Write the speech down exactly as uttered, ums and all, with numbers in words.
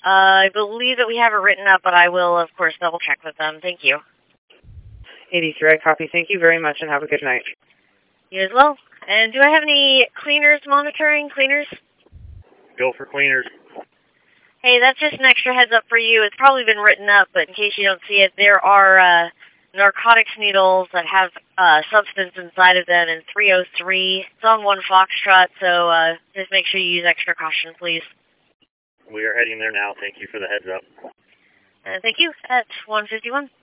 Uh, I believe that we have it written up, but I will, of course, double check with them. Thank you. eighty-three, I copy. Thank you very much, and have a good night. You as well. And do I have any cleaners monitoring? Cleaners? Go for cleaners. Hey, that's just an extra heads up for you. It's probably been written up, but in case you don't see it, there are uh, narcotics needles that have uh, substance inside of them in three oh three. It's on one Foxtrot, so uh, just make sure you use extra caution, please. We are heading there now. Thank you for the heads up. Uh, thank you. At one fifty-one.